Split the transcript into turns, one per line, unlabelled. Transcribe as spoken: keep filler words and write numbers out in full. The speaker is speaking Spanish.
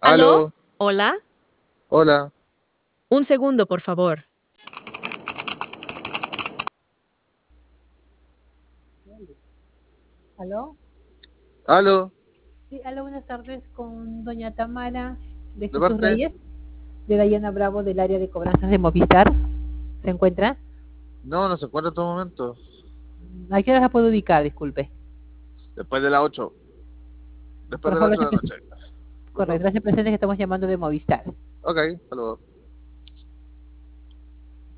¿Aló?
¿Aló?
¿Hola?
Hola.
Un segundo, por favor.
¿Aló?
¿Aló?
Sí, aló, buenas tardes con doña Tamara de
¿De
Jesús
parte?
Reyes, de Dayana Bravo del área de cobranzas de Movistar. ¿Se encuentra?
No, no se encuentra en estos momentos.
¿A qué hora la puedo ubicar? Disculpe.
Después de las ocho. Después
Por
de las
favor,
ocho
se
de la
pres-
noche. ¿Listo?
correcto, se presente que estamos llamando de Movistar.
Ok, hasta luego.